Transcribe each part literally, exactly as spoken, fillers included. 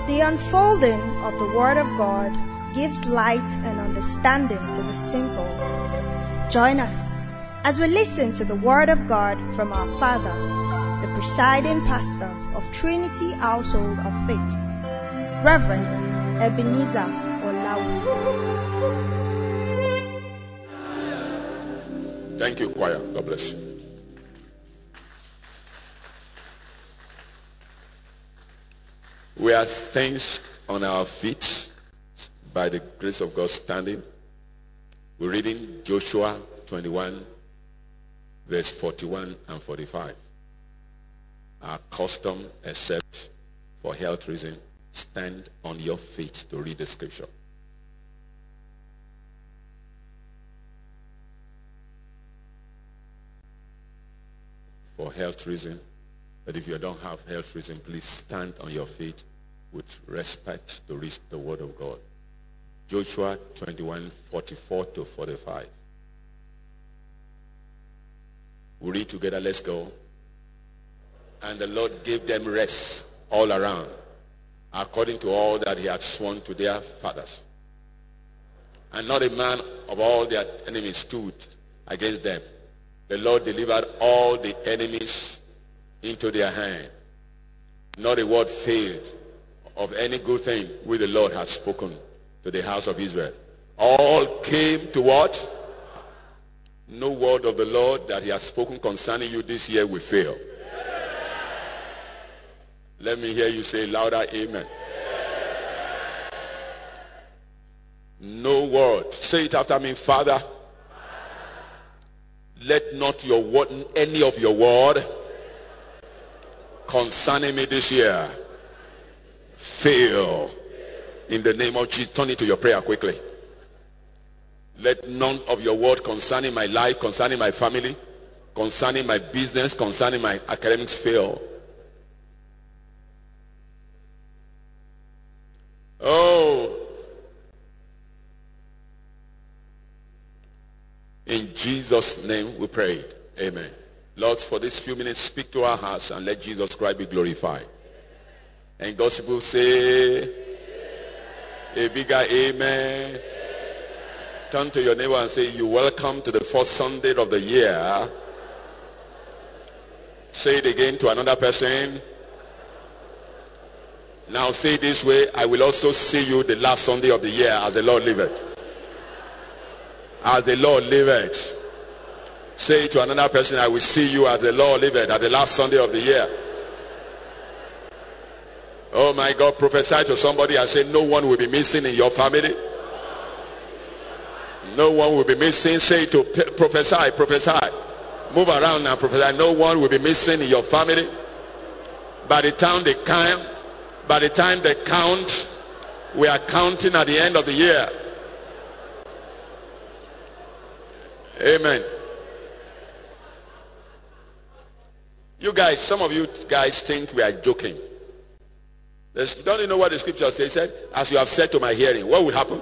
The unfolding of the Word of God gives light and understanding to the simple. Join us as we listen to the Word of God from our Father, the presiding pastor of Trinity Household of Faith, Reverend Ebenezer Olawi. Thank you, choir. God bless you. We are things on our feet by the grace of God standing. We're reading Joshua twenty-one, verse forty-one and forty-five. Our custom, except for health reason, stand on your feet to read the scripture. For health reason. But if you don't have health reason, please stand on your feet with respect to read the word of God. Joshua twenty-one, forty-four to forty-five. We read together, let's go. And the Lord gave them rest all around, according to all that he had sworn to their fathers. And not a man of all their enemies stood against them. The Lord delivered all the enemies into their hand. Not a word failed of any good thing which the Lord had spoken to the house of Israel. All came to what? No word of the Lord that he has spoken concerning you this year will fail. Let me hear you say louder, amen. No word. Say it after me. Father, let not your word, any of your word concerning me this year fail. In the name of Jesus. Turn it to your prayer quickly. Let none of your word concerning my life, concerning my family, concerning my business, concerning my academics fail. Oh. In Jesus' name we pray. Amen. Lord, for these few minutes, speak to our hearts and let Jesus Christ be glorified. And God's people say a bigger amen. Turn to your neighbor and say, you're welcome to the first Sunday of the year. Say it again to another person. Now say it this way, I will also see you the last Sunday of the year as the Lord liveth. As the Lord liveth. Say it to another person, I will see you as the Lord liveth at the last Sunday of the year. Oh my God, prophesy to somebody and say, no one will be missing in your family. No one will be missing. Say it to prophesy, prophesy. Move around now, prophesy. No one will be missing in your family. By the time they count, by the time they count, we are counting at the end of the year. Amen. You guys, some of you guys think we are joking. There's, don't you know what the scripture says? It said, as you have said to my hearing, what will happen?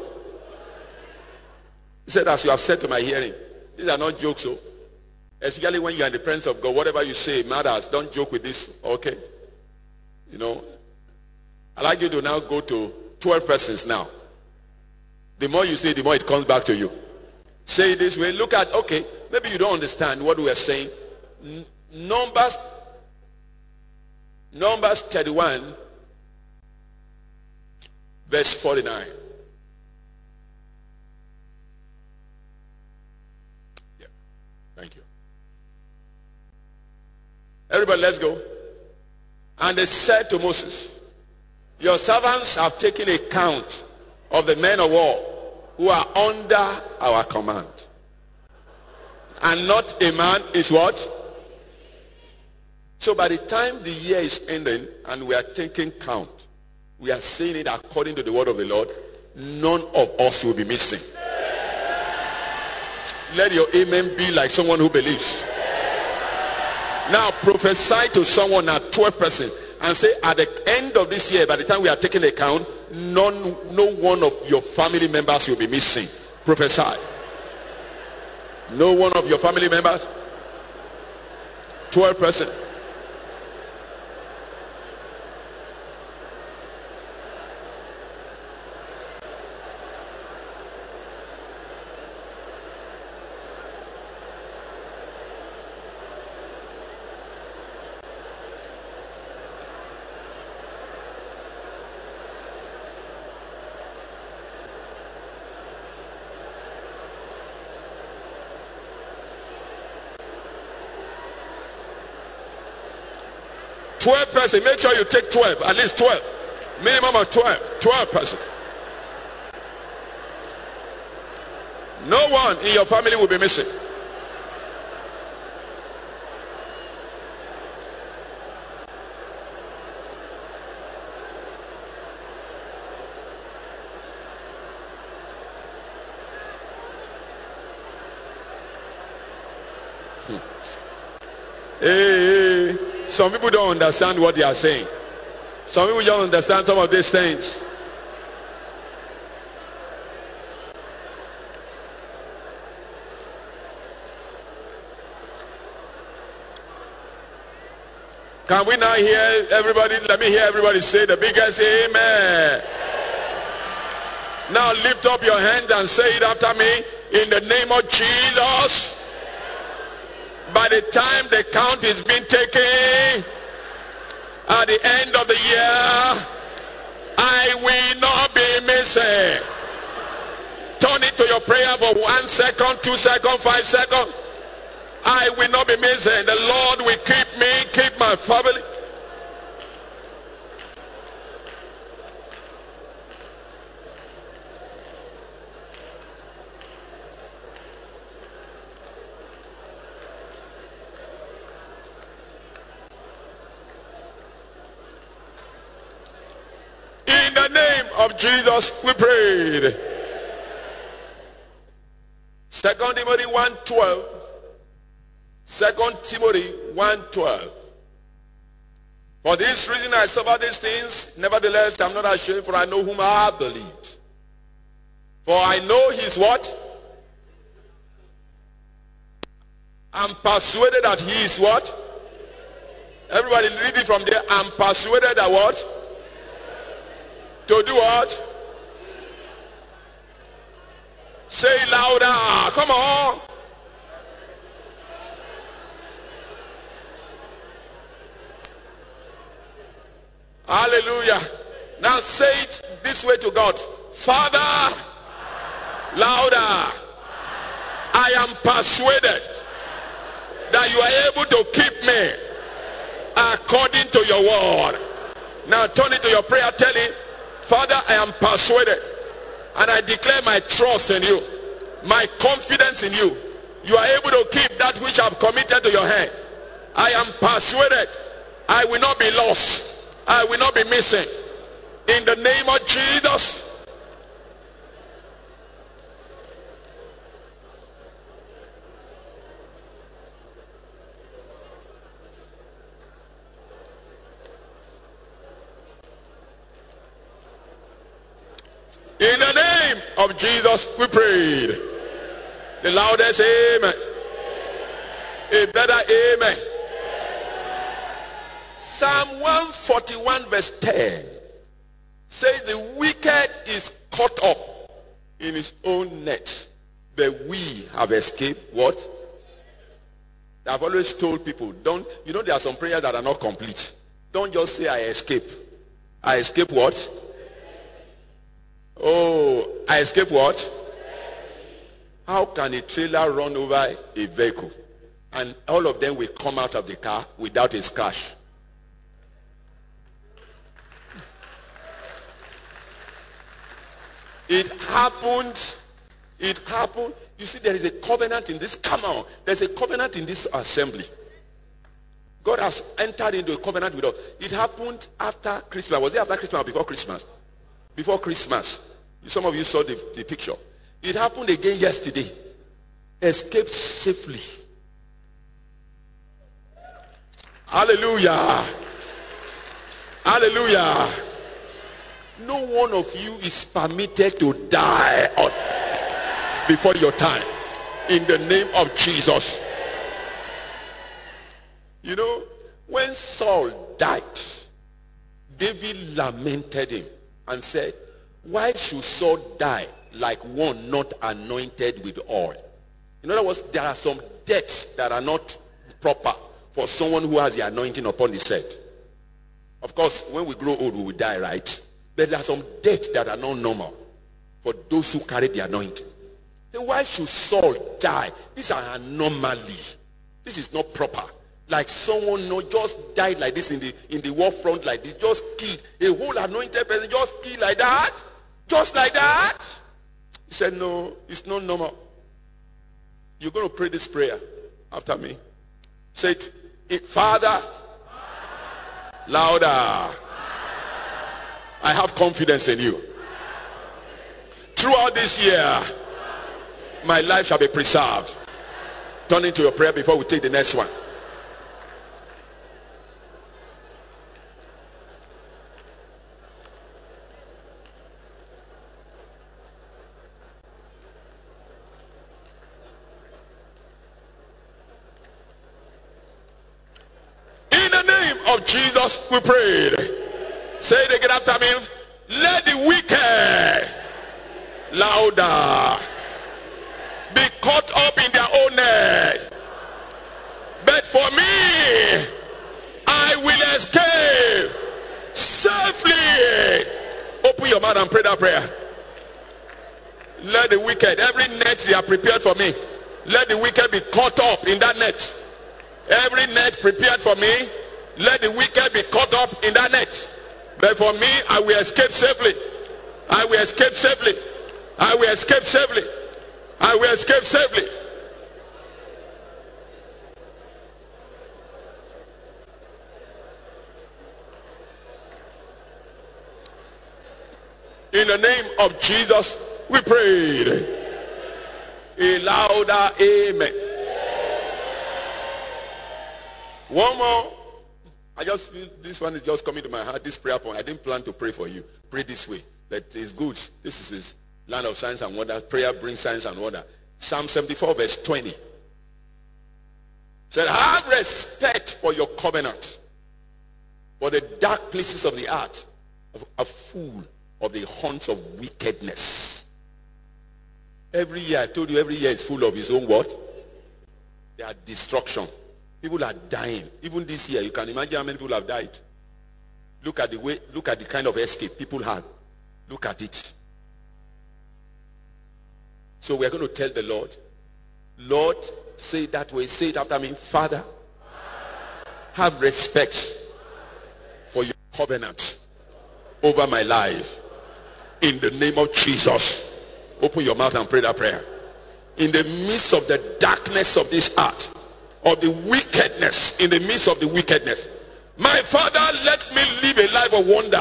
He said, as you have said to my hearing. These are not jokes, so. Especially when you are in the presence of God, whatever you say matters. Don't joke with this, okay? You know, I'd like you to now go to twelve persons now. The more you say, the more it comes back to you. Say it this way. Look at, okay, maybe you don't understand what we are saying. N- Numbers, Numbers thirty-one, verse forty-nine. Yeah, thank you. Everybody, let's go. And they said to Moses, your servants have taken account of the men of war who are under our command. And not a man is what? So by the time the year is ending and we are taking count, we are saying it according to the word of the Lord, none of us will be missing. Let your amen be like someone who believes. Now prophesy to someone at twelve percent and say, at the end of this year, by the time we are taking account, none, no one of your family members will be missing. Prophesy. No one of your family members. twelve percent. twelve person. Make sure you take twelve. At least twelve. Minimum of twelve. twelve person. No one in your family will be missing. Hey, hey, some people don't understand what they are saying. Some people don't understand some of these things. Can we now hear everybody? Let me hear everybody say the biggest amen. Now lift up your hand and say it after me. In the name of Jesus. By the time the count is being taken, at the end of the year, I will not be missing. Turn it to your prayer for one second, two seconds, five seconds. I will not be missing. The Lord will keep me, keep my family. In the name of Jesus, we prayed. Second Timothy one twelve. Second Timothy one twelve. For this reason I suffer these things, nevertheless I'm not ashamed, for I know whom I have believed. For I know his what? I'm persuaded that he is what? Everybody read it from there. I'm persuaded that what? To do what? Say it louder. Come on. Hallelujah. Now say it this way to God. Father, louder. I am persuaded that you are able to keep me according to your word. Now turn it to your prayer. Tell him, Father, I am persuaded and I declare my trust in you, my confidence in you. You are able to keep that which I have committed to your hand. I am persuaded I will not be lost. I will not be missing. In the name of Jesus. In the name of Jesus, we prayed. The loudest amen. A better amen. Psalm one forty-one verse ten says the wicked is caught up in his own net, but we have escaped what? I've always told people, don't, you know there are some prayers that are not complete. Don't just say I escape. I escape what? Oh, I escape what? How can a trailer run over a vehicle and all of them will come out of the car without a scratch? It happened. It happened. You see, there is a covenant in this. Come on. There's a covenant in this assembly. God has entered into a covenant with us. It happened after Christmas. Was it after Christmas or before Christmas? Before Christmas. Some of you saw the, the picture. It happened again yesterday. Escaped safely. Hallelujah. Hallelujah. No one of you is permitted to die before your time. In the name of Jesus. You know, when Saul died, David lamented him and said, why should Saul die like one not anointed with oil? In other words, there are some deaths that are not proper for someone who has the anointing upon his head. Of course, when we grow old, we will die, right? But there are some deaths that are not normal for those who carry the anointing. Then why should Saul die? This is an anomaly. This is not proper. Like someone no just died like this in the in the war front like this, just killed a whole anointed person, just killed like that, just like that. He said, no, it's not normal. You're going to pray this prayer after me. Say it, it Father, louder. I have confidence in you. Throughout this year, my life shall be preserved. Turn into your prayer before we take the next one. In the name of Jesus, we prayed. Say it again after me. Let the wicked, louder, be caught up in their own net. But for me, I will escape safely. Open your mouth and pray that prayer. Let the wicked, every net they are prepared for me, let the wicked be caught up in that net. Every net prepared for me, let the wicked be caught up in that net. But for me, I will escape safely. I will escape safely. I will escape safely. I will escape safely. In the name of Jesus, we prayed. A louder amen. One more. I just feel this one is just coming to my heart. This prayer point. I didn't plan to pray for you. Pray this way. That is good. This is his land of signs and wonder. Prayer brings signs and wonder. Psalm seventy-four verse twenty. Said, have respect for your covenant, for the dark places of the earth, a fool of the haunts of wickedness. Every year, I told you, every year is full of his own what? There are destruction. People are dying. Even this year, you can imagine how many people have died. Look at the way, look at the kind of escape people had. Look at it. So we're going to tell the Lord, Lord, say it that way. Say it after me. Father, have respect for your covenant over my life. In the name of Jesus. Open your mouth and pray that prayer. In the midst of the darkness of this earth, of the wickedness, in the midst of the wickedness, my Father, let me live a life of wonder.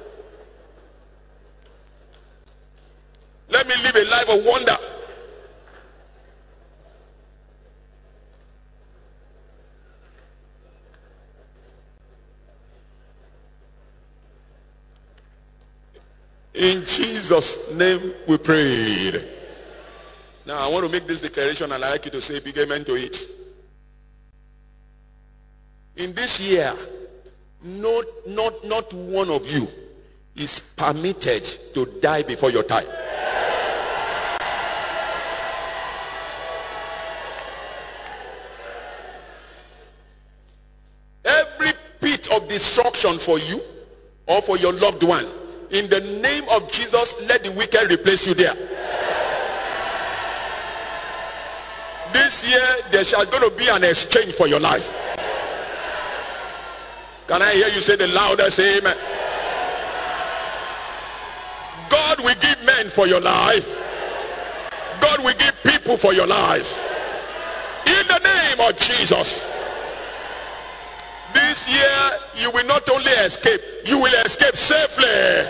Let me live a life of wonder. In Jesus' name we prayed. Now I want to make this declaration and I'd like you to say big amen to it. In this year, not, not, not one of you is permitted to die before your time. Every pit of destruction for you or for your loved one, in the name of Jesus, let the wicked replace you there. This year, there shall going to be an exchange for your life. Can I hear you say the loudest amen? God will give men for your life. God will give people for your life. In the name of Jesus. This year, you will not only escape, you will escape safely.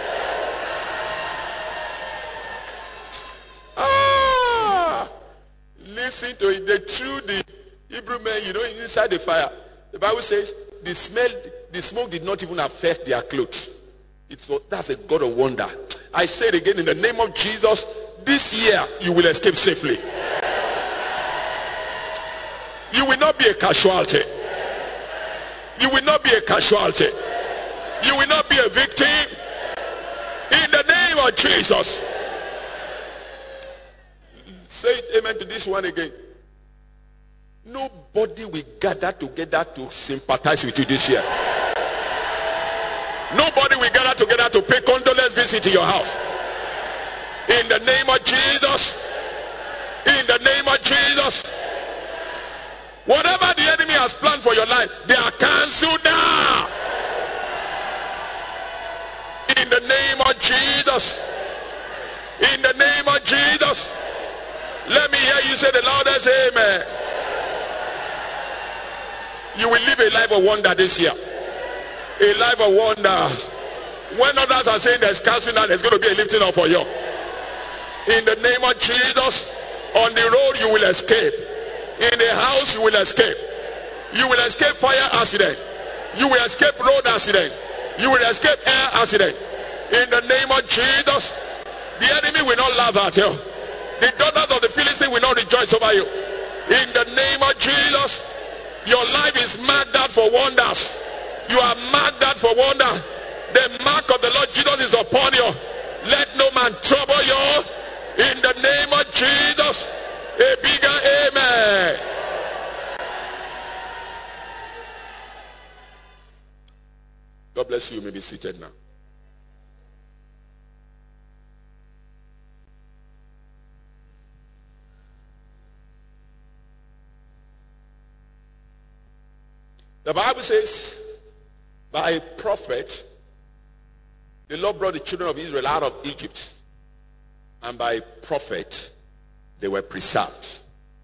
Ah, listen to it. They threw the Hebrew men, you know, inside the fire. The Bible says the smell, the smoke did not even affect their clothes. It's that's a God of wonder. I say it again in the name of Jesus. This year you will escape safely. You will not be a casualty. You will not be a casualty. You will not be a victim. In the name of Jesus. Say amen to this one again. Nobody will gather together to sympathize with you this year. Nobody will gather together to pay condolence visit to your house. In the name of Jesus. In the name of Jesus. Whatever the enemy has planned for your life, they are cancelled now. In the name of Jesus. In the name of Jesus. Let me hear you say the loudest amen. You will live a life of wonder this year. A life of wonder. When others are saying there's casting out, there's going to be a lifting up for you. In the name of Jesus, on the road you will escape. In the house you will escape. You will escape fire accident. You will escape road accident. You will escape air accident. In the name of Jesus, the enemy will not laugh at you. The daughters of the Philistines will not rejoice over you. In the name of Jesus, your life is marked out for wonders. You are marked out for wonder. The mark of the Lord Jesus is upon you. Let no man trouble you. In the name of Jesus, a bigger amen. God bless you. You may be seated now. The Bible says, by a prophet, the Lord brought the children of Israel out of Egypt. And by a prophet, they were preserved.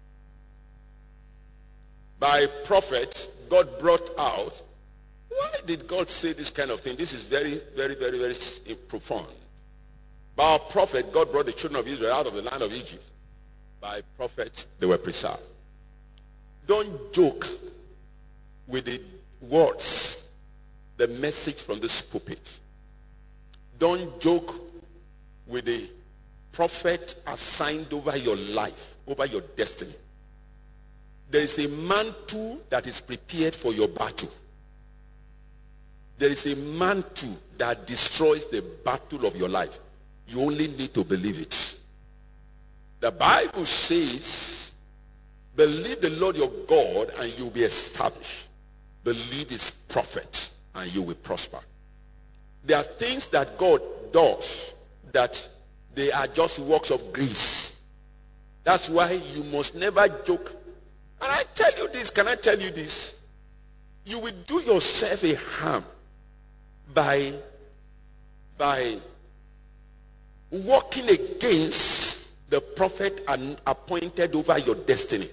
By a prophet, God brought out. Why did God say this kind of thing? This is very, very, very, very profound. By a prophet, God brought the children of Israel out of the land of Egypt. By a prophet, they were preserved. Don't joke with the words, the message from this pulpit. Don't joke with the prophet assigned over your life, over your destiny. There is a mantle that is prepared for your battle. There is a mantle that destroys the battle of your life. You only need to believe it. The Bible says, believe the Lord your God and you will be established. Believe his prophet and you will prosper. There are things that God does that they are just works of grace. That's why you must never joke. And I tell you this, can I tell you this? You will do yourself a harm by, by working against the prophet and appointed over your destiny.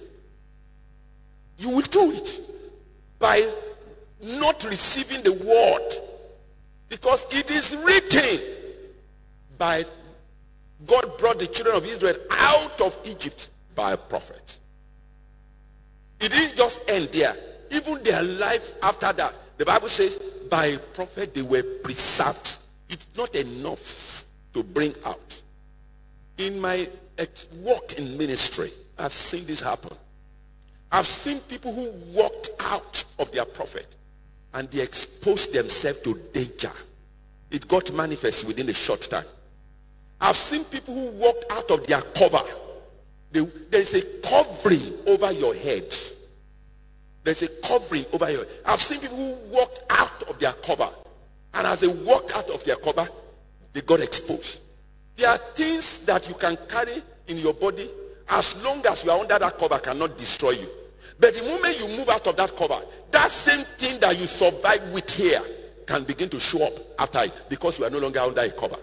You will do it by not receiving the word, because it is written, by God brought the children of Israel out of Egypt by a prophet. It didn't just end there. Even their life after that, the Bible says, by a prophet they were preserved. It's not enough to bring out. In my work in ministry, I've seen this happen. I've seen people who walked out of their prophet and they exposed themselves to danger. It got manifest within a short time. I've seen people who walked out of their cover. They, there is a covering over your head. There's a covering over your head. I've seen people who walked out of their cover. And as they walked out of their cover, they got exposed. There are things that you can carry in your body as long as you are under that cover cannot destroy you. But the moment you move out of that cover, that same thing that you survive with here can begin to show up after it, because you are no longer under a cover.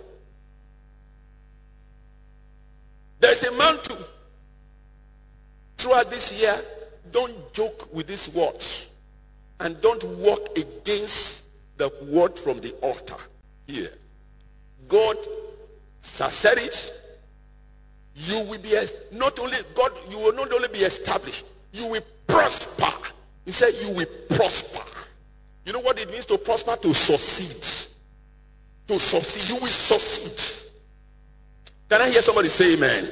There's a mantle. Throughout this year, don't joke with these words. And don't walk against the word from the altar here. God has said it. You will be, not only, God, you will not only be established, you will prosper. He said you will prosper. You know what it means to prosper? To succeed. To succeed. You will succeed. Can I hear somebody say amen?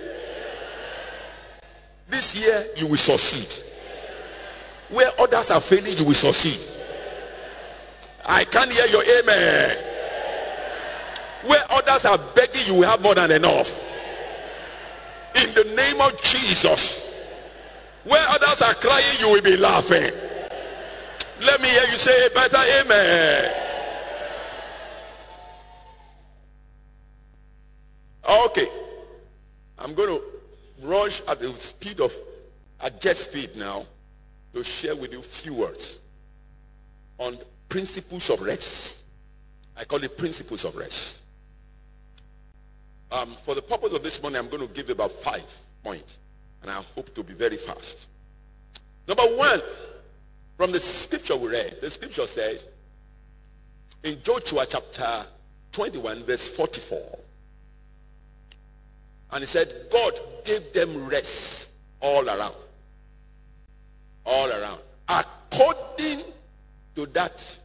This year you will succeed. Where others are failing, you will succeed. I can't hear your amen. Where others are begging, you will have more than enough. In the name of Jesus. Where others are crying, you will be laughing. Let me hear you say a better amen. Okay. I'm going to rush at the speed of, at jet speed now, to share with you few words. on principles of rest. I call it principles of rest. Um, for the purpose of this morning, I'm going to give about five points, and I hope to be very fast. Number one, from the scripture we read, the scripture says in Joshua chapter twenty-one, verse forty-four, and it said, God gave them rest all around. All around. According to that,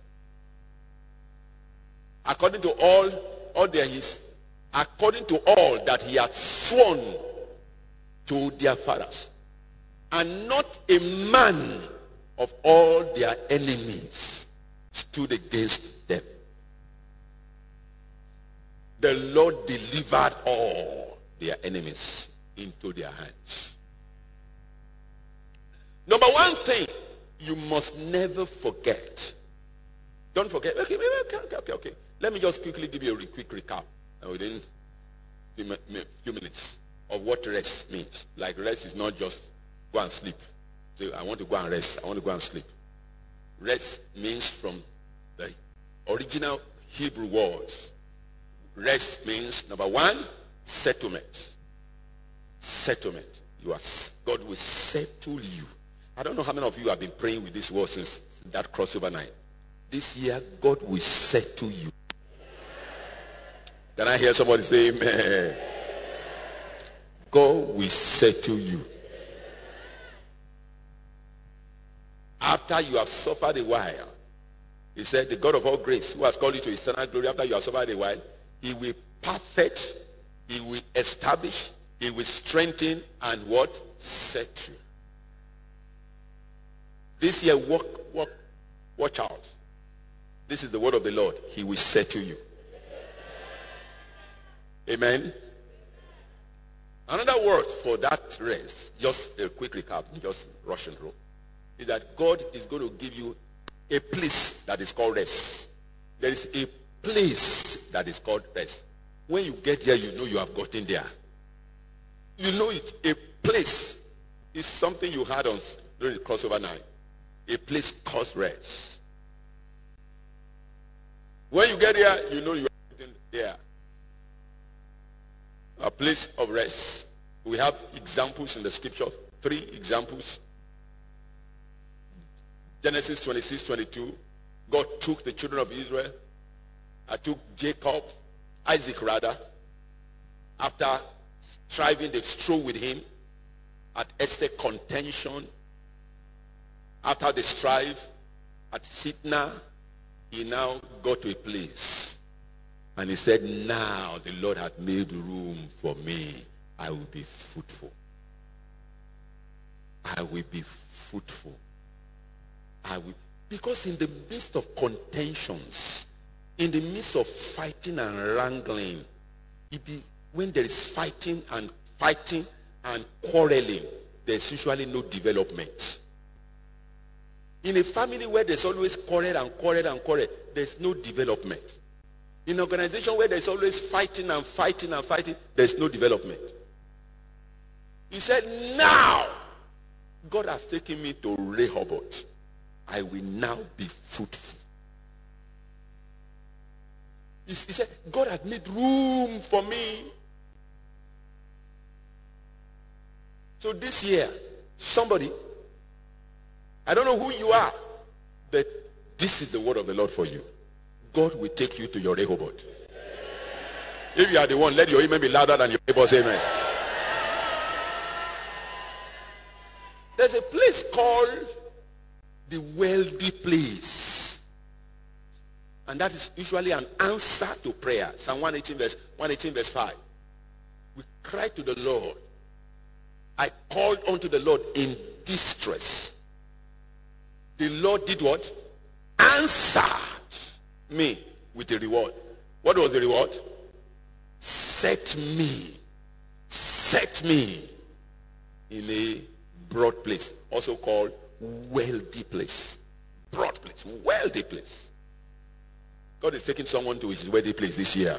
according to all, all their his, according to all that he had sworn to their fathers, and not a man of all their enemies stood against them. The Lord delivered all their enemies into their hands. Number one thing you must never forget. Don't forget. Okay, okay, okay, okay. okay. Let me just quickly give you a quick recap within a few minutes of what rest means. Like rest is not just go and sleep. So I want to go and rest. I want to go and sleep. Rest means from the original Hebrew words. Rest means, number one, settlement. Settlement. You are, God will settle you. I don't know how many of you have been praying with this word since that crossover night. This year, God will settle you. Can I hear somebody say amen? God will settle you. After you have suffered a while, he said, the God of all grace, who has called you to eternal glory, after you have suffered a while, he will perfect, he will establish, he will strengthen, and what? Set you. This year, walk, walk, watch out. This is the word of the Lord. He will settle you. Amen. Another word for that rest, just a quick recap, just rushing through, is that God is going to give you a place that is called rest. There is a place that is called rest. When you get there, you know you have gotten there. You know it. A place is something you had on during the crossover night. A place called rest. When you get there, you know you are getting there. A place of rest. We have examples in the scripture, three examples. Genesis twenty-six, twenty-two. God took the children of Israel. I took Jacob, Isaac rather, after striving, they strove with him at Estek contention. After the strife at Sitna, he now got to a place. And he said, now the Lord hath made room for me. I will be fruitful. I will be fruitful. I will. Because in the midst of contentions, in the midst of fighting and wrangling, it be, when there is fighting and fighting and quarreling, there's usually no development. In a family where there's always quarrel and quarrel and quarrel, there's no development. In an organization where there's always fighting and fighting and fighting, there's no development. He said, now, God has taken me to Rehoboth. I will now be fruitful. He said, God had made room for me. So this year, somebody, I don't know who you are, but this is the word of the Lord for you. God will take you to your Rehoboth. If you are the one, let your amen be louder than your neighbor's amen. There's a place called the wealthy place. And that is usually an answer to prayer. Psalm one eighteen verse, one eighteen verse five. We cried to the Lord. I called unto the Lord in distress. The Lord did what? Answered me with a reward. What was the reward? Set me. Set me in a broad place. Also called wealthy place. Broad place. Wealthy place. God is taking someone to his wealthy place this year.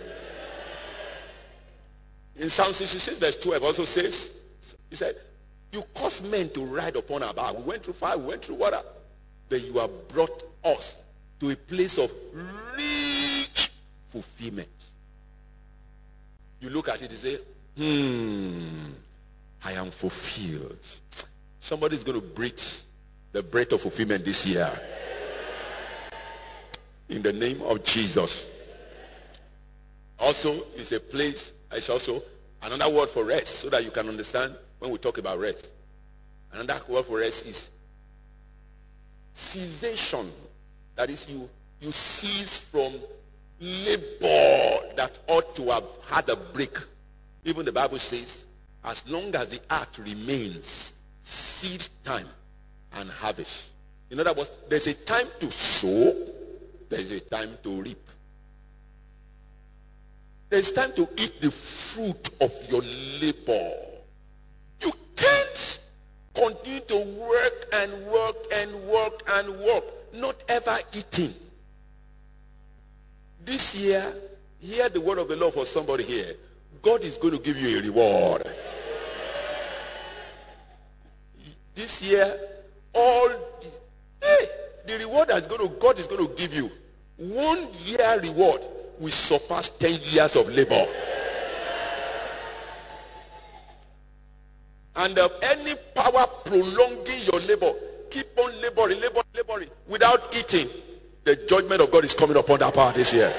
In Psalm sixty-six verse twelve also says, he said, you caused men to ride upon our back. We went through fire, we went through water. But you have brought us to a place of rich fulfillment. You look at it and say, hmm, I am fulfilled. Somebody's going to breathe the breath of fulfillment this year. In the name of Jesus. Also, it's a place, it's also another word for rest, so that you can understand when we talk about rest. Another word for rest is cessation. That is, you, you cease from labor that ought to have had a break. Even the Bible says, as long as the earth remains, seed time and harvest. In other words, there's a time to sow, there's a time to reap. There's time to eat the fruit of your labor. You can't continue to work and work and work and work, not ever eating. This year, hear the word of the Lord for somebody here. God is going to give you a reward. This year, all the, hey, the reward that's going to, God is going to give you, one year reward will surpass ten years of labor. And uh, any power prolonging your labor, keep on laboring, laboring, laboring without eating, the judgment of God is coming upon that power this year.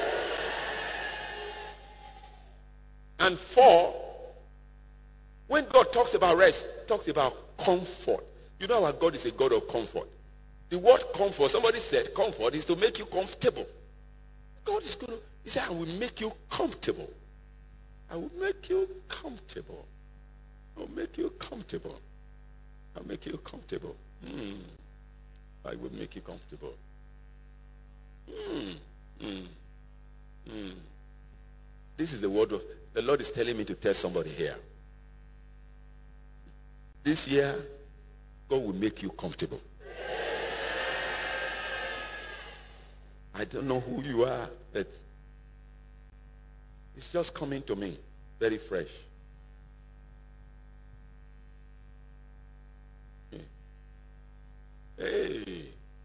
And four, when God talks about rest, he talks about comfort. You know our God is a God of comfort. The word comfort, somebody said comfort is to make you comfortable. God is going to, he said, I will make you comfortable. I will make you comfortable. I will make you comfortable. I'll make you comfortable. Mm. I will make you comfortable. Mm. Mm. Mm. This is the word of, the Lord is telling me to tell somebody here. This year, God will make you comfortable. I don't know who you are, but it's just coming to me very fresh. Hey.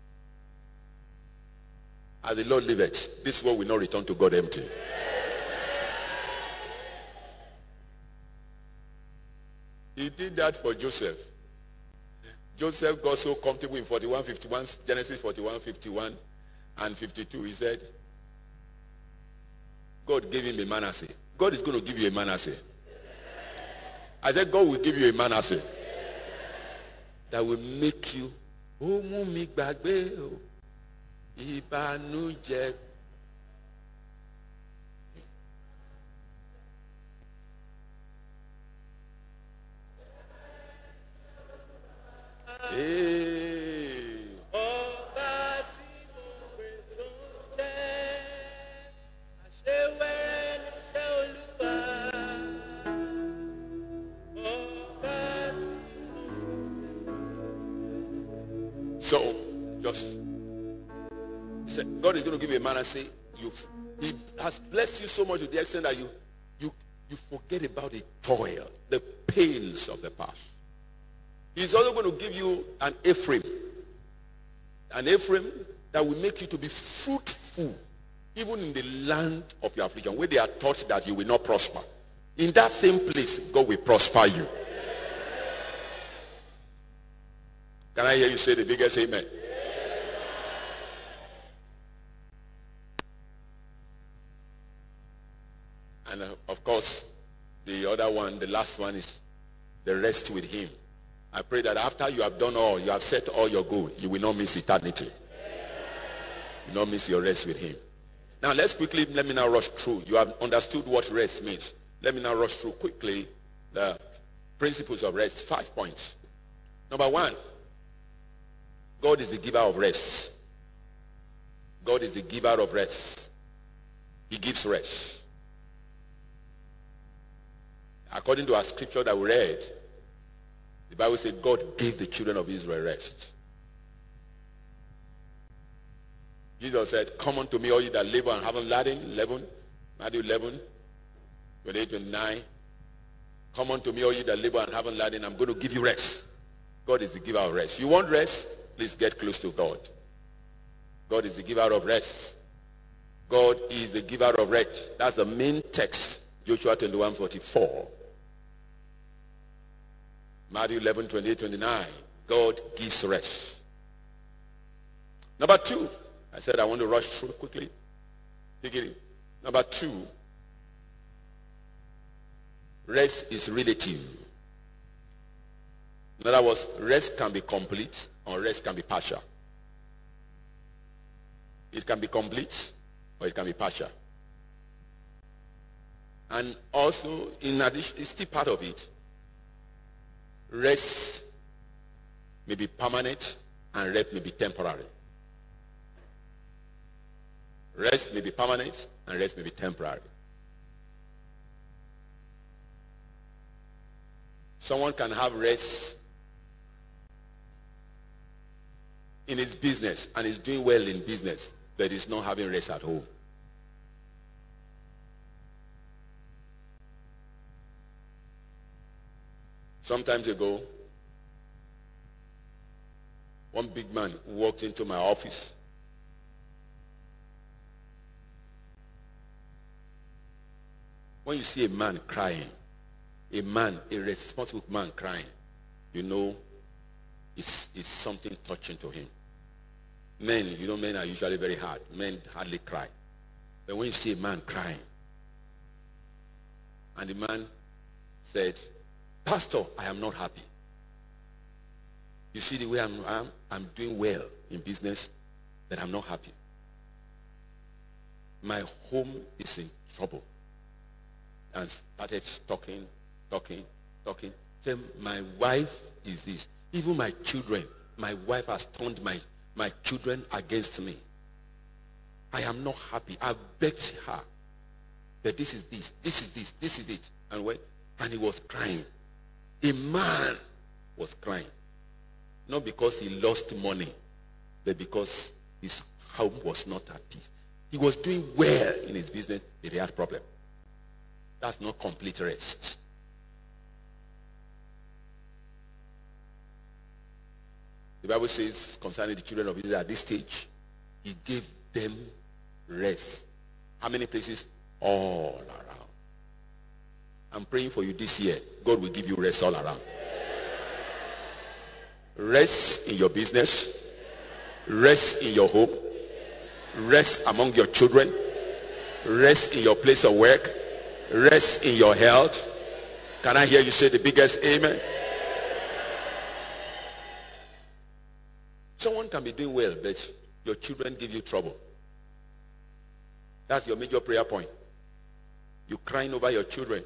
As the Lord liveth, this world will not return to God empty. He did that for Joseph. Joseph got so comfortable in forty-one fifty-one, Genesis forty-one fifty-one and fifty-two. He said, God gave him a Manasseh. God is going to give you a Manasseh. I said, God will give you a Manasseh that will make you hey. So, just, he said, God is going to give you a Manasseh. You, he has blessed you so much to the extent that you, you, you forget about the toil, the pains of the past. He's also going to give you an Ephraim. An Ephraim that will make you to be fruitful, even in the land of your affliction, where they are taught that you will not prosper. In that same place, God will prosper you. Can I hear you say the biggest amen? And uh, of course, the other one, the last one is the rest with him. I pray that after you have done all, you have set all your goal, you will not miss eternity. You will not miss your rest with him. Now let's quickly, let me now rush through. You have understood what rest means. Let me now rush through quickly the principles of rest. Five points. Number one, God is the giver of rest. God is the giver of rest. He gives rest. According to our scripture that we read, the Bible says God gave the children of Israel rest. Jesus said, come unto me all you that labor and haven't laden. eleven, Matthew eleven, twenty-eight, twenty-nine. Come unto me all you that labor and haven't laden. I'm going to give you rest. God is the giver of rest. You want rest? Please get close to God. God is the giver of rest. God is the giver of rest. That's the main text. Joshua twenty-one forty-four. Matthew eleven twenty-eight twenty-nine. God gives rest. Number two. I said I want to rush through quickly. Take it in. Number two. Rest is relative. In other words, rest can be complete or rest can be partial. It can be complete or it can be partial. And also, in addition, it's still part of it. Rest may be permanent and rest may be temporary. Rest may be permanent and rest may be temporary. Someone can have rest in his business and is doing well in business, but is not having rest at home. Sometimes ago, one big man walked into my office. When you see a man crying, a man, a responsible man crying, you know it's, it's something touching to him. Men, you know, men are usually very hard. Men hardly cry. But when you see a man crying, and the man said, "Pastor, I am not happy. You see the way I'm, I'm, I'm doing well in business, but I'm not happy. My home is in trouble." And started talking, talking, talking. Said, "My wife is this. Even my children, my wife has turned my, my children against me. I am not happy. I've begged her. But this is this, this is this, this is it." And when, and he was crying. A man was crying. Not because he lost money, but because his home was not at peace. He was doing well in his business, but he had a problem. That's not complete rest. The Bible says concerning the children of Israel at this stage, he gave them rest. How many places? All around. I'm praying for you this year. God will give you rest all around. Rest in your business. Rest in your home. Rest among your children. Rest in your place of work. Rest in your health. Can I hear you say the biggest amen? Someone can be doing well, but your children give you trouble. That's your major prayer point. You're crying over your children.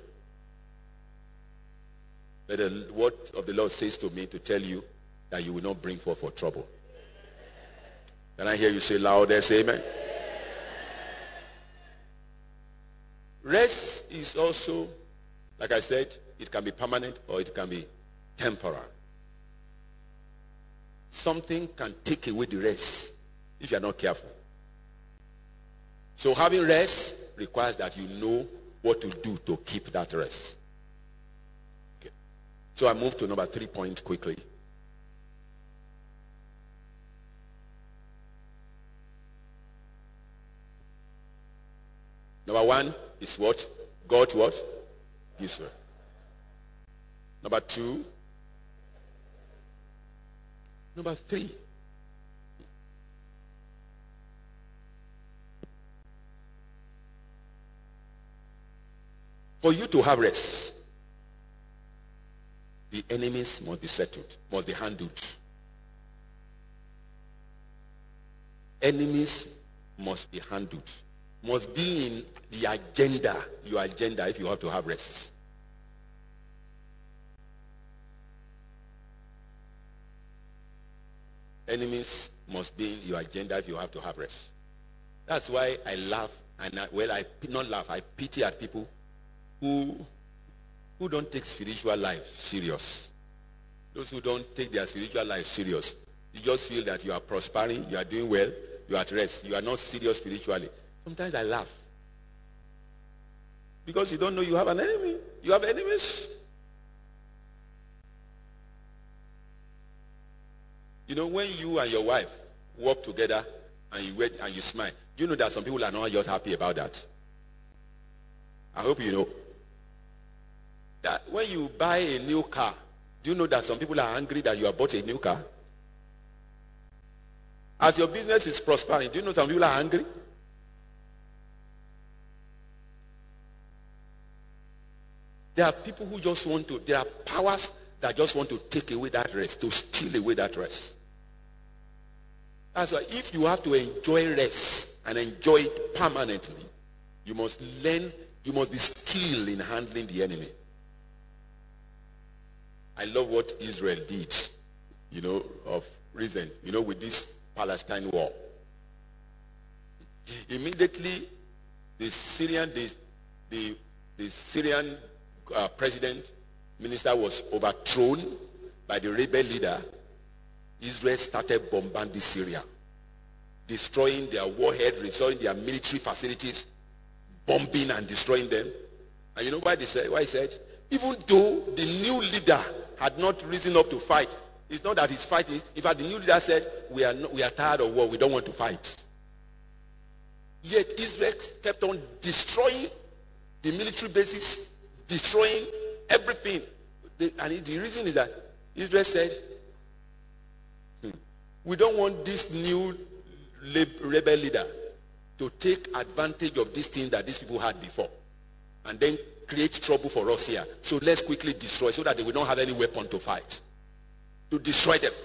But the word of the Lord says to me to tell you that you will not bring forth for trouble. Can I hear you say louder, say amen? Rest is also, like I said, it can be permanent or it can be temporary. Something can take away the rest if you are not careful. So having rest requires that you know what to do to keep that rest. Okay. So I move to number three point quickly. Number one is what? God what? Gives rest. Number two. Number three. For you to have rest, the enemies must be settled, must be handled. Enemies must be handled. Must be in the agenda, your agenda, if you have to have rest. Enemies must be in your agenda if you have to have rest. That's why I laugh, and I, well, I not laugh, I pity at people who who don't take spiritual life serious. Those who don't take their spiritual life serious. You just feel that you are prospering, you are doing well, you are at rest, you are not serious spiritually. Sometimes I laugh. Because you don't know you have an enemy. You have enemies. You know, when you and your wife work together and you wait and you smile. Do you know that some people are not just happy about that? I hope you know that when you buy a new car, do you know that some people are angry that you have bought a new car? As your business is prospering, do you know some people are angry? There are people who just want to, there are powers that just want to take away that rest, to steal away that rest. That's why if you have to enjoy rest and enjoy it permanently, you must learn, you must be skilled in handling the enemy. I love what Israel did, you know, of recent, you know, with this Palestine war. Immediately, the Syrian, the, the, the Syrian uh, president, minister was overthrown by the rebel leader. Israel started bombarding Syria, destroying their warhead, destroying their military facilities, bombing and destroying them. And you know why they said? Why he said, even though the new leader had not risen up to fight, it's not that he's fighting. In fact, the new leader said, we are not, we are tired of war. We don't want to fight. Yet Israel kept on destroying the military bases, destroying everything. The, and the reason is that Israel said, hmm, we don't want this new rebel leader to take advantage of these things that these people had before and then create trouble for us here. So let's quickly destroy so that they will not have any weapon to fight, to destroy them.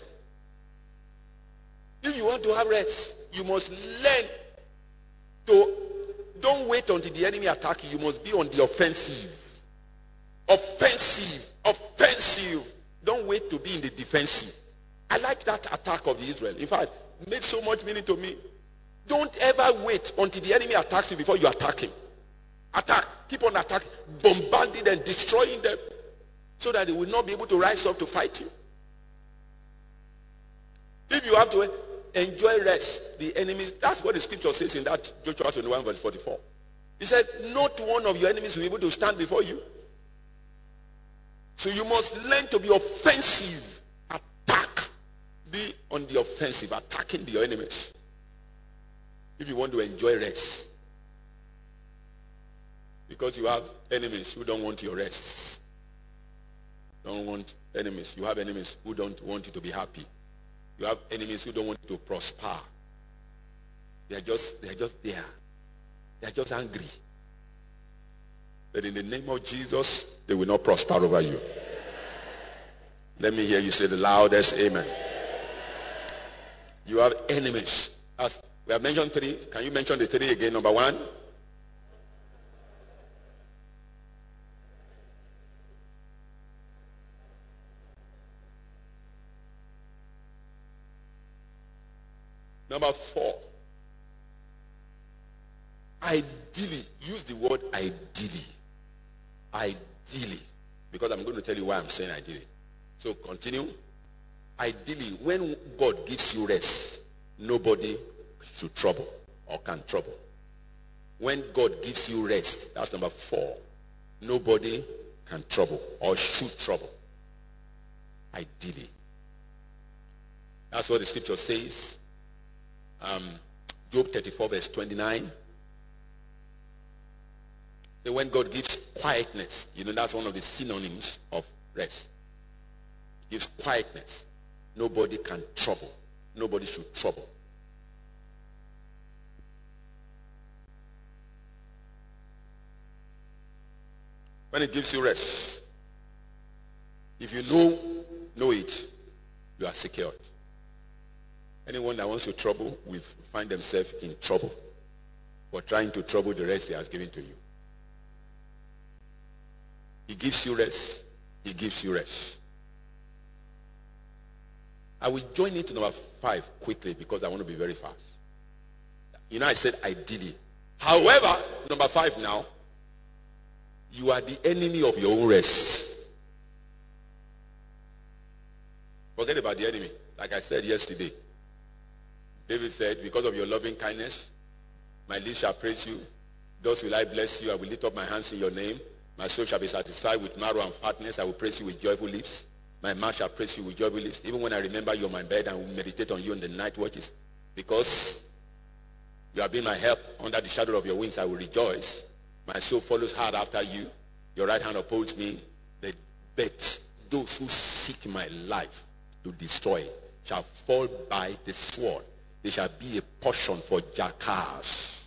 If you want to have rest, you must learn to, don't wait until the enemy attacks you. You must be on the offensive. Offensive. Offensive. Don't wait to be in the defensive. I like that attack of the Israel. In fact, it made so much meaning to me. Don't ever wait until the enemy attacks you before you attack him. Attack. Keep on attacking. Bombarding and destroying them so that they will not be able to rise up to fight you. If you have to enjoy rest, the enemies, that's what the scripture says in that Joshua twenty-one verse forty-four. He said, not one of your enemies will be able to stand before you. So you must learn to be offensive. Attack. Be on the offensive, attacking your enemies. If you want to enjoy rest. Because you have enemies who don't want your rest. Don't want enemies. You have enemies who don't want you to be happy. You have enemies who don't want you to prosper. They are just, they are just there. They are just angry. But in the name of Jesus, they will not prosper over you. Let me hear you say the loudest amen. You have enemies. As we have mentioned three. Can you mention the three again? Number one. Number four. Ideally. Use the word ideally. Ideally. Because I'm going to tell you why I'm saying ideally. So continue. Ideally, when God gives you rest, nobody should trouble or can trouble. When God gives you rest, that's number four. Nobody can trouble or should trouble. Ideally. That's what the scripture says. Um, Job thirty-four verse twenty-nine. So when God gives quietness, you know that's one of the synonyms of rest. He gives quietness. Nobody can trouble. Nobody should trouble. When it gives you rest, if you know, know it, you are secured. Anyone that wants to trouble will find themselves in trouble for trying to trouble the rest he has given to you. He gives you rest. He gives you rest. I will join into number five quickly because I want to be very fast. You know, I said ideally. However, number five now, you are the enemy of your own rest. Forget about the enemy. Like I said yesterday, David said, because of your loving kindness, my lips shall praise you. Thus will I bless you. I will lift up my hands in your name. My soul shall be satisfied with marrow and fatness. I will praise you with joyful lips. My mouth shall praise you with joyful lips. Even when I remember you on my bed and will meditate on you in the night watches. Because You have been my help. Under the shadow of your wings I will rejoice. My soul follows hard after you. Your right hand upholds me. But, but those who seek my life to destroy shall fall by the sword. They shall be a portion for jackals.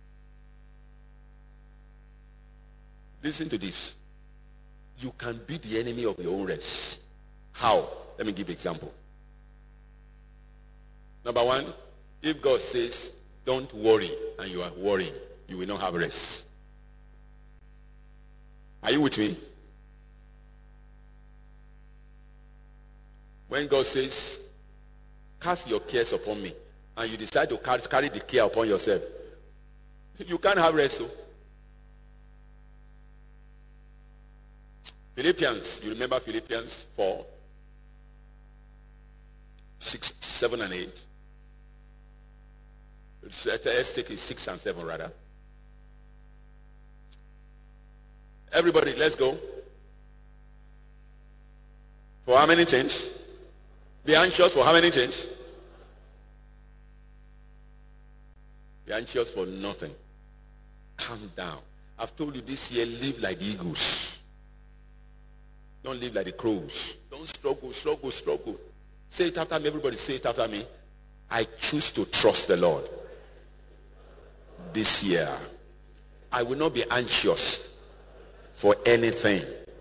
Listen to this. You can be the enemy of your own rest. How? Let me give an example. Number one, if God says, don't worry, and you are worrying, you will not have rest. Are you with me? When God says, cast your cares upon me, and you decide to carry the care upon yourself, you can't have rest. So. Philippians, you remember Philippians four, six, seven and eight. Let's take it six and seven rather. Everybody, let's go. For how many things? Be anxious for how many things? Be anxious for nothing. Calm down. I've told you this year, live like the eagles. Don't live like the crows. Don't struggle, struggle, struggle. Say it after me. Everybody say it after me. I choose to trust the Lord. This year, I will not be anxious for anything.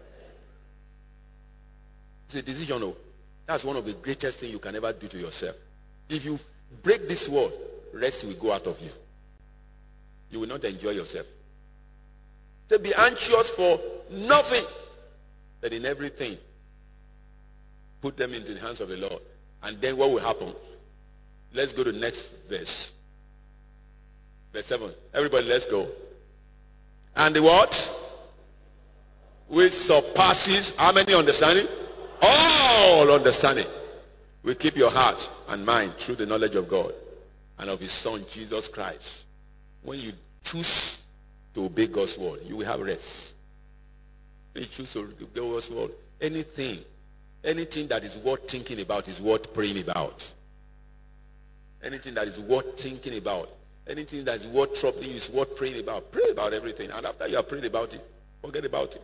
It's a decision. Oh, that's one of the greatest things you can ever do to yourself. If you break this word, rest will go out of you. You will not enjoy yourself. To be anxious for nothing, but in everything, put them into the hands of the Lord. And then what will happen? Let's go to the next verse. Verse seven. Everybody, let's go. And the what? Which surpasses, how many understanding? All understanding. Will keep your heart and mind through the knowledge of God and of his Son, Jesus Christ. When you choose to obey God's word, you will have rest. When you choose to obey God's word, anything, anything that is worth thinking about is worth praying about. Anything that is worth thinking about, anything that is worth troubling you is worth praying about. Pray about everything. And after you have prayed about it, forget about it.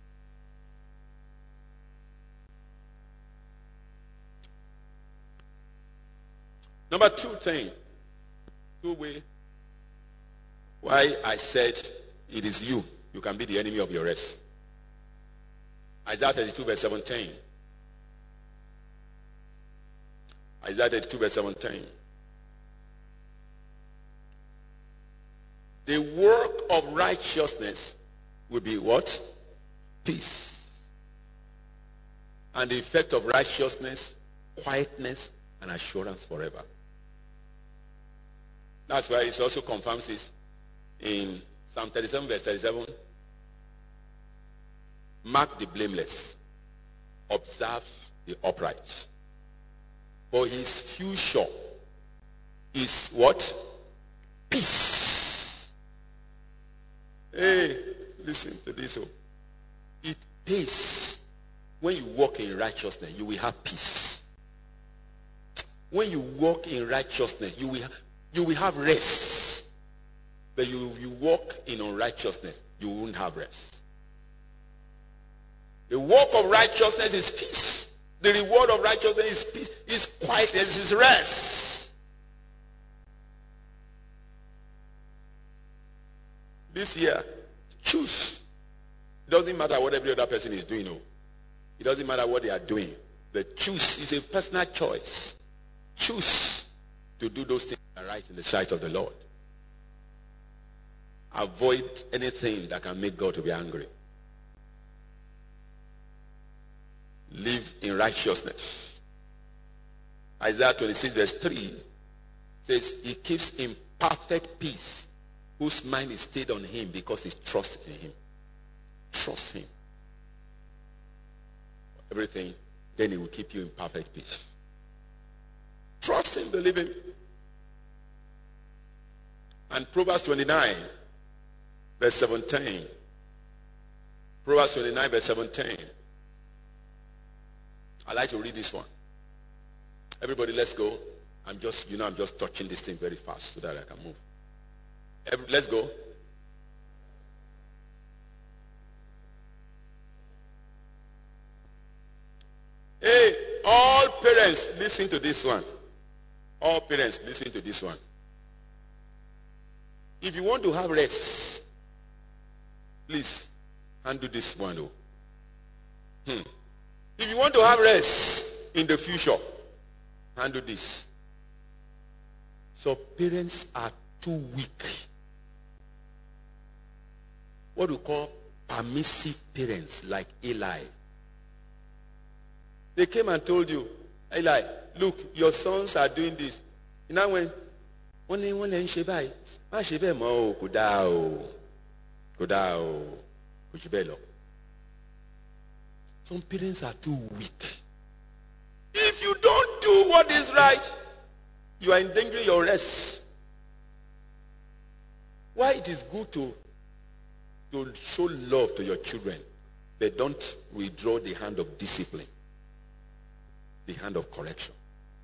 Number two thing, two way why I said it is you. You can be the enemy of your rest. Isaiah thirty-two verse seventeen. Isaiah thirty-two verse seventeen. The work of righteousness will be what? Peace. And the effect of righteousness, quietness, and assurance forever. That's why it also confirms this in Psalm thirty-seven verse thirty-seven. Mark the blameless. Observe the upright. For his future is what? Peace. Hey, listen to this. It pays. When you walk in righteousness, you will have peace. When you walk in righteousness, you will have, you will have rest. But you, you walk in unrighteousness, you won't have rest. The work of righteousness is peace. The reward of righteousness is peace, is quietness, is rest. This year, choose. It doesn't matter what every other person is doing. No. It doesn't matter what they are doing. But choose is a personal choice. Choose to do those things that are right in the sight of the Lord. Avoid anything that can make God to be angry. Live in righteousness. Isaiah twenty-six verse three says, he keeps in perfect peace whose mind is stayed on him because he trusts in him. Trust him. Everything, then he will keep you in perfect peace. Trust him, believe him. And Proverbs twenty-nine verse seventeen. Proverbs twenty-nine verse seventeen. I like to read this one. Everybody, let's go. I'm just, you know, I'm just touching this thing very fast so that I can move. Every, let's go. Hey, all parents, listen to this one. All parents, listen to this one. If you want to have rest, please handle this one. Oh. Hmm. If you want to have rest in the future, handle this. So parents are too weak. What we call permissive parents, like Eli. They came and told you, Eli, look, your sons are doing this. You know when only one in Shebai, ma Shebai mo kudao, kudao, kujibelo. Some parents are too weak. If you don't do what is right, you are endangering your rest. Why it is good to to show love to your children, but don't withdraw the hand of discipline, the hand of correction.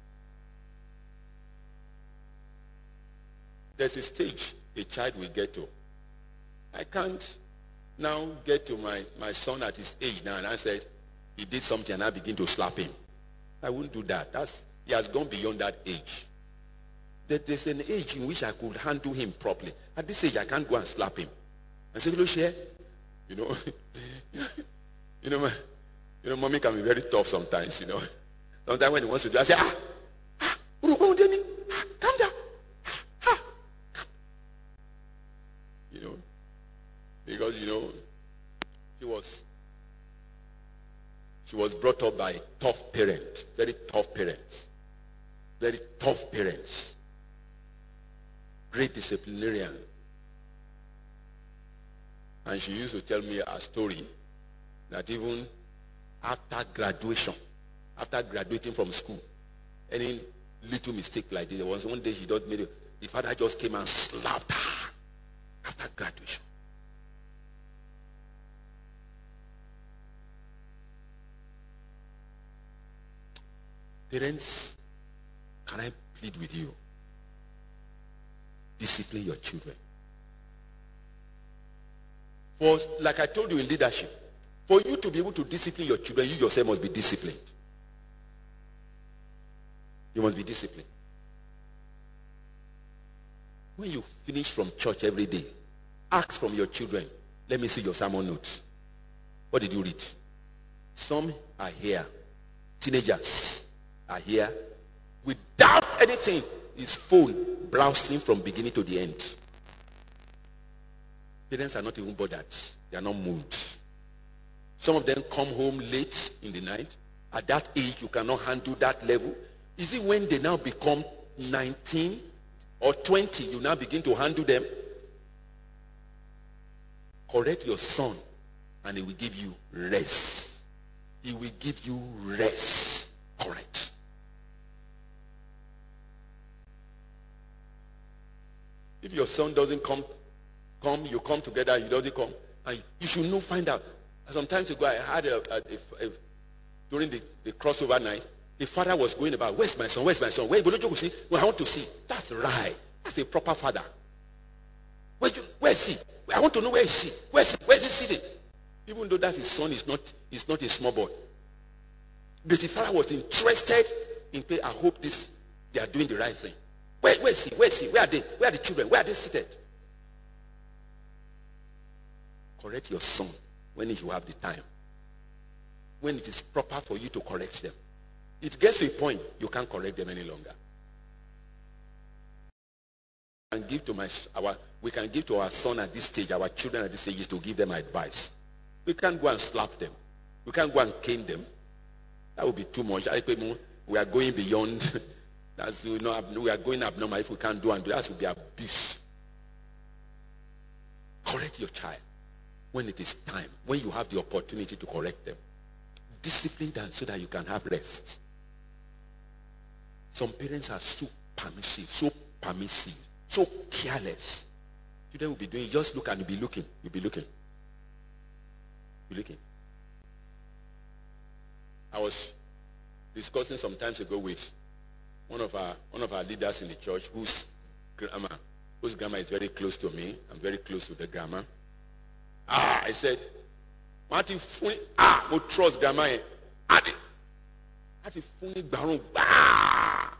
There's a stage a child will get to. I can't now get to my, my son at his age now and I said, he did something and I begin to slap him. I wouldn't do that. That's, he has gone beyond that age. There, there's an age in which I could handle him properly. At this age, I can't go and slap him. And say, hello, share. You know, you know, my, you know, mommy can be very tough sometimes, you know. Sometimes when he wants to do, I say, ah, ah, ah, calm down. Ah, ah. You know, because, you know, she was, she was brought up by tough parents, very tough parents, very tough parents, great disciplinarian. And she used to tell me a story that even after graduation, after graduating from school, any little mistake like this, there was one day she just made it, the father just came and slapped her after graduation. Parents, can I plead with you? Discipline your children. For, like I told you in leadership, for you to be able to discipline your children, you yourself must be disciplined. You must be disciplined. When you finish from church every day, ask from your children, let me see your sermon notes. What did you read? Some are here. Teenagers are here. Without anything, his phone browsing from beginning to the end. Parents are not even bothered. They are not moved. Some of them come home late in the night. At that age, you cannot handle that level. Is it when they now become nineteen or twenty, you now begin to handle them? Correct your son, and he will give you rest. He will give you rest. Correct. If your son doesn't come, come, you come together, you doesn't come, and you should know, find out. Sometimes ago, I had a, a, a, a during the, the crossover night, the father was going about, where's my son, where's my son? Where you go see? Well, I want to see. That's right. That's a proper father. Where, you, where is he? I want to know where is he? Where is he? Where is he sitting? Even though that his son is not, is not a small boy. But the father was interested in, I hope this, they are doing the right thing. Where, where is he? Where is he? Where are they? Where are the children? Where are they seated? Correct your son when you have the time. When it is proper for you to correct them. It gets to a point you can't correct them any longer. And give to my our we can give to our son at this stage, our children at this stage, is to give them advice. We can't go and slap them. We can't go and cane them. That would be too much. We are going beyond. That's, you know, we are going abnormal if we can't do and do. That would be abuse. Correct your child when it is time, when you have the opportunity to correct them. Discipline them so that you can have rest. Some parents are so permissive, so permissive, so careless. Children will be doing, just look and you'll be looking. You'll be looking. You'll be looking. I was discussing some time ago with one of our one of our leaders in the church whose grandma whose grandma is very close to me. I'm very close to the grandma. Ah, I said, Marty Funi, ah, mo trust grandma. Adi, Marty Funi Baron, bah.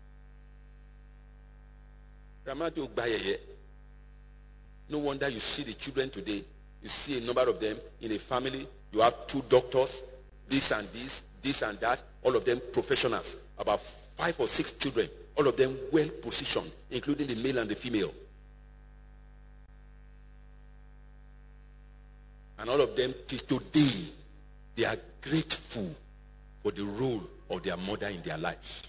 Grandma to buy. No wonder you see the children today. You see a number of them in a family. You have two doctors, this and this, this and that. All of them professionals. About five or six children. All of them well positioned, including the male and the female. And all of them till today, they are grateful for the role of their mother in their lives.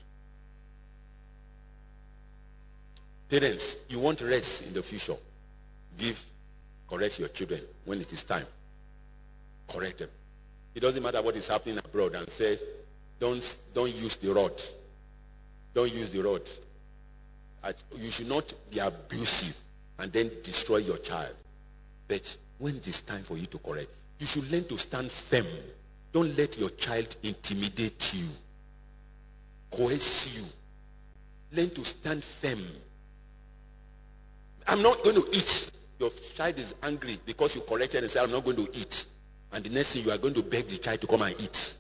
Parents, you want rest in the future. Give, correct your children when it is time. Correct them. It doesn't matter what is happening abroad, and say, don't, don't use the rod. Don't use the rod. You should not be abusive and then destroy your child. But when it is time for you to correct, you should learn to stand firm. Don't let your child intimidate you, coerce you. Learn to stand firm. I'm not going to eat. Your child is angry because you corrected and said, I'm not going to eat. And the next thing, you are going to beg the child to come and eat.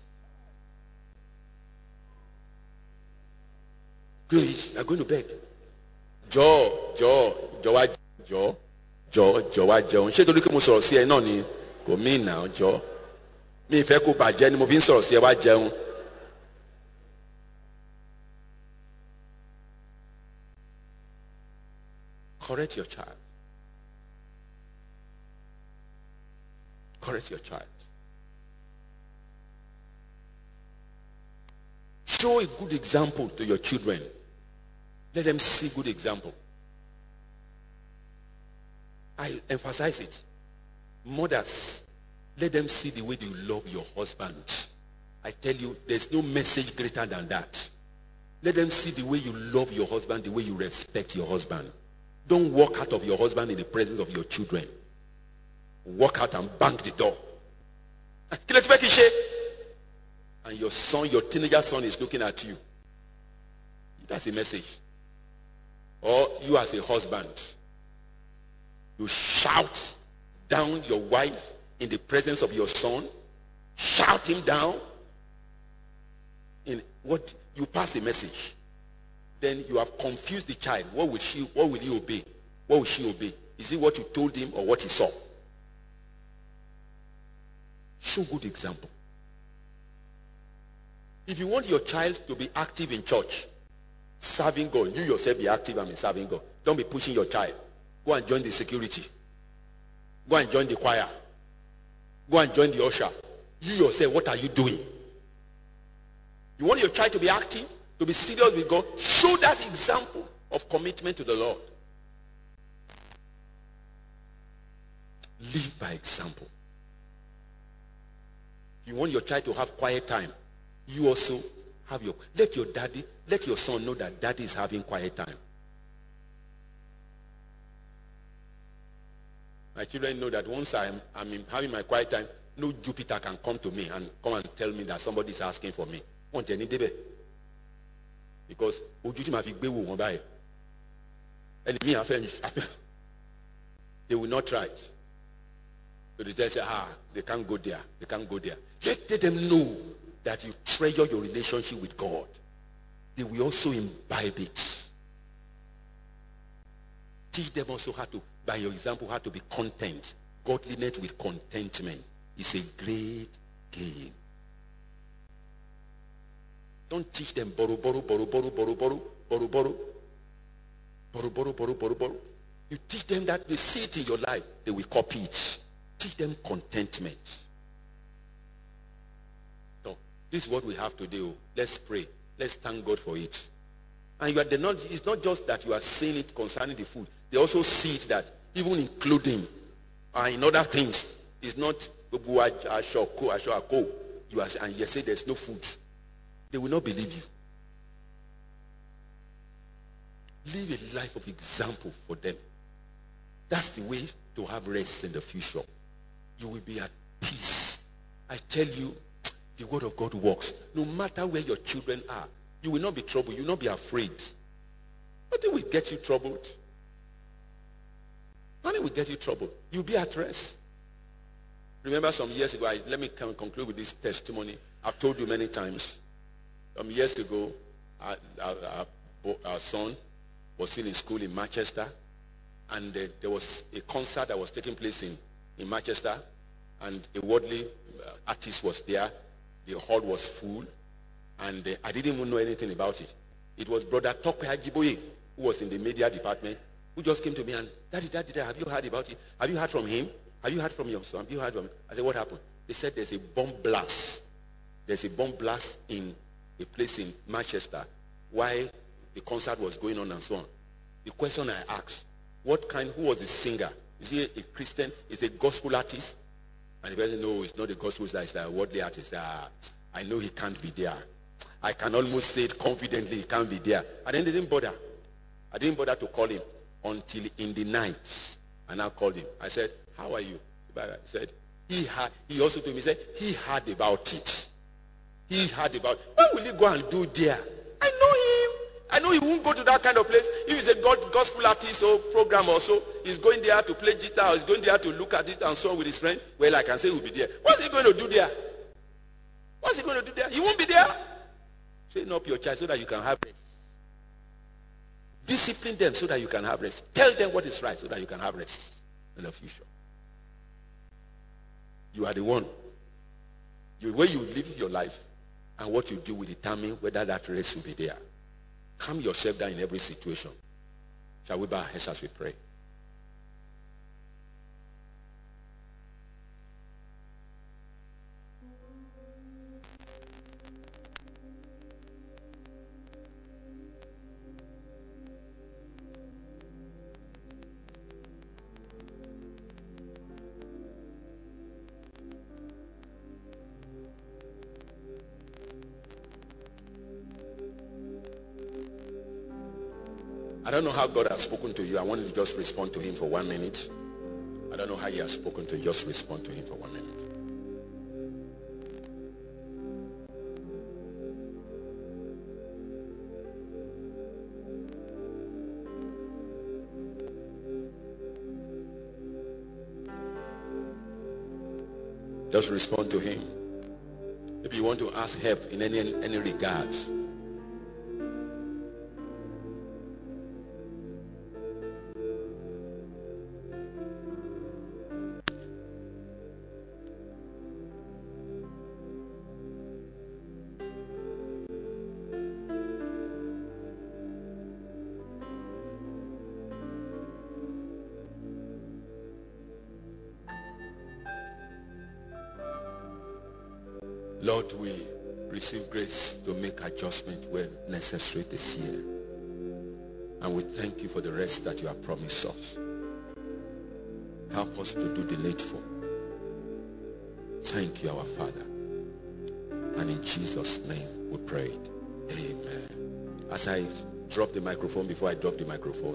Go eat. You are going to beg. Jo, Jo, Jo, Jo, Jo, Jo, Jo. Ṣé torí kí mo sọ̀rọ̀ sí ẹ náà ni kò mí nà Jo. Mi fẹ́ kó bàjẹ́ ni mo fi ń sọ̀rọ̀ sí ẹ wá jẹun. Correct your child. Correct your child. Show a good example to your children. Let them see good example. I emphasize it. Mothers, let them see the way you love your husband. I tell you, there's no message greater than that. Let them see the way you love your husband, the way you respect your husband. Don't walk out of your husband in the presence of your children. Walk out and bang the door. And your son, your teenager son is looking at you. That's a message. Or you as a husband, you shout down your wife in the presence of your son. Shout him down. In what you pass a message. Then you have confused the child. What will she, what will he obey? What will she obey? Is it what you told him or what he saw? Show good example. If you want your child to be active in church, serving God, you yourself be active and be serving God. Don't be pushing your child. Go and join the security. Go and join the choir. Go and join the usher. You yourself, what are you doing? You want your child to be active, to be serious with God? Show that example of commitment to the Lord. Live by example. You want your child to have quiet time. You also have your, let your daddy, let your son know that daddy is having quiet time. My children know that once I'm, I'm having my quiet time, no Jupiter can come to me and come and tell me that somebody is asking for me. Because they will not try it. So they just say, ah, they can't go there. They can't go there. Let, let them know that you treasure your relationship with God. They will also imbibe it. Teach them also how to, by your example, how to be content. Godliness with contentment is a great gain. Don't teach them borrow, borrow, borrow, borrow, borrow, borrow, borrow, borrow, borrow, borrow, borrow, borrow, borrow. You teach them that they see it in your life, they will copy it. Teach them contentment. So this is what we have to do. Let's pray. Let's thank God for it. And you are the not, it's not just that you are saying it concerning the food. They also see it that even in clothing and in other things, it's not you are and you say there's no food. They will not believe you. Live a life of example for them. That's the way to have rest in the future. You will be at peace. I tell you, the word of God works. No matter where your children are, you will not be troubled. You will not be afraid. Nothing will get you troubled. will get you trouble. You'll be at rest. Remember some years ago, I, let me conclude with this testimony. I've told you many times. Some years ago, our, our, our, our son was still in school in Manchester, and uh, there was a concert that was taking place in, in Manchester, and a worldly uh, artist was there. The hall was full, and uh, I didn't even know anything about it. It was Brother Tope Ajiboye, who was in the media department, who just came to me and, Daddy, Daddy, Daddy, have you heard about it? Have you heard from him? Have you heard from your son? Have you heard from him? I said, what happened? They said there's a bomb blast. There's a bomb blast in a place in Manchester while the concert was going on and so on. The question I asked, what kind, who was the singer? Is he a Christian? Is he a gospel artist? And the person, no, it's not a gospel artist, it's a worldly artist. Uh, I know he can't be there. I can almost say it confidently, he can't be there. And then they didn't bother. I didn't bother to call him until in the night. And I called him. I said, how are you? He said, he had, he also told me, he said, he heard about it. He heard about it. What will he go and do there? I know him. I know he won't go to that kind of place. If he's a God, gospel artist or program or so, he's going there to play guitar, or he's going there to look at it and so on with his friend. Well, I can say he'll be there. What's he going to do there? What's he going to do there? He won't be there. Train up your child so that you can have rest. Discipline them so that you can have rest. Tell them what is right so that you can have rest in the future. You are the one. The way you live your life and what you do will determine whether that rest will be there. Calm yourself down in every situation. Shall we bow our heads as we pray? I don't know how God has spoken to you. I want you to just respond to him for one minute. I don't know how he has spoken to you. Just respond to him for one minute. Just respond to him. If you want to ask help in any any regard, Lord, we receive grace to make adjustment where necessary this year. And we thank you for the rest that you have promised us. Help us to do the needful. Thank you, our Father. And in Jesus' name we prayed. Amen. As I drop the microphone, before I drop the microphone,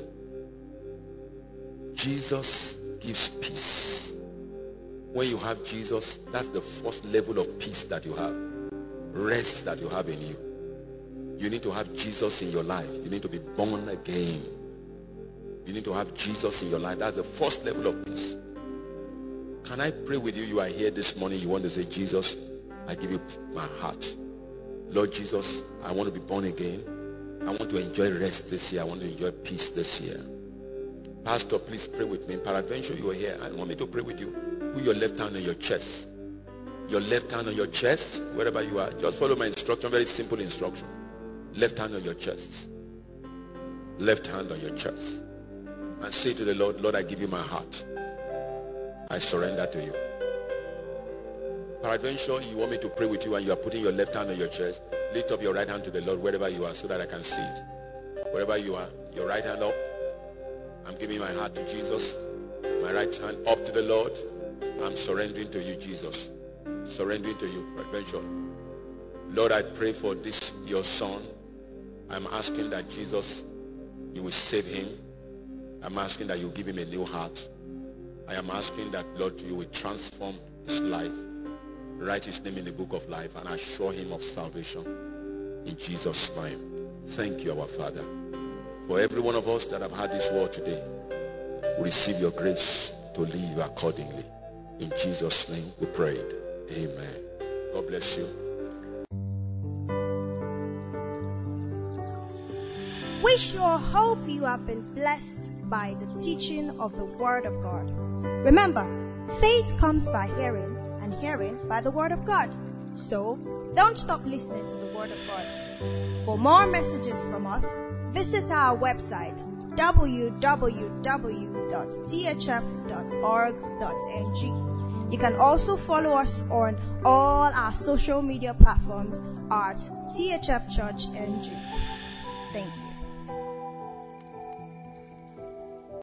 Jesus gives peace. When you have Jesus, that's the first level of peace that you have. Rest that you have in you. You need to have Jesus in your life. You need to be born again. You need to have Jesus in your life. That's the first level of peace. Can I pray with you? You are here this morning. You want to say, Jesus, I give you my heart. Lord Jesus, I want to be born again. I want to enjoy rest this year. I want to enjoy peace this year. Pastor, please pray with me. Peradventure, you are here. I want me to pray with you. Put your left hand on your chest. Your left hand on your chest, wherever you are. Just follow my instruction. Very simple instruction. Left hand on your chest. Left hand on your chest. And say to the Lord, Lord, I give you my heart. I surrender to you. Peradventure, you want me to pray with you and you are putting your left hand on your chest. Lift up your right hand to the Lord wherever you are so that I can see it. Wherever you are, your right hand up. I'm giving my heart to Jesus. My right hand up to the Lord. I'm surrendering to you, Jesus. Surrendering to you, peradventure. Lord, I pray for this, your son. I'm asking that Jesus, you will save him. I'm asking that you give him a new heart. I am asking that, Lord, you will transform his life. Write his name in the book of life and assure him of salvation. In Jesus' name. Thank you, our Father. For every one of us that have had this word today, receive your grace to live accordingly. In Jesus' name we prayed. Amen. God bless you. We sure hope you have been blessed by the teaching of the Word of God. Remember, faith comes by hearing, and hearing by the Word of God. So, don't stop listening to the Word of God. For more messages from us, visit our website w w w dot t h f dot org dot n g. You can also follow us on all our social media platforms at T H F Church N G. Thank you.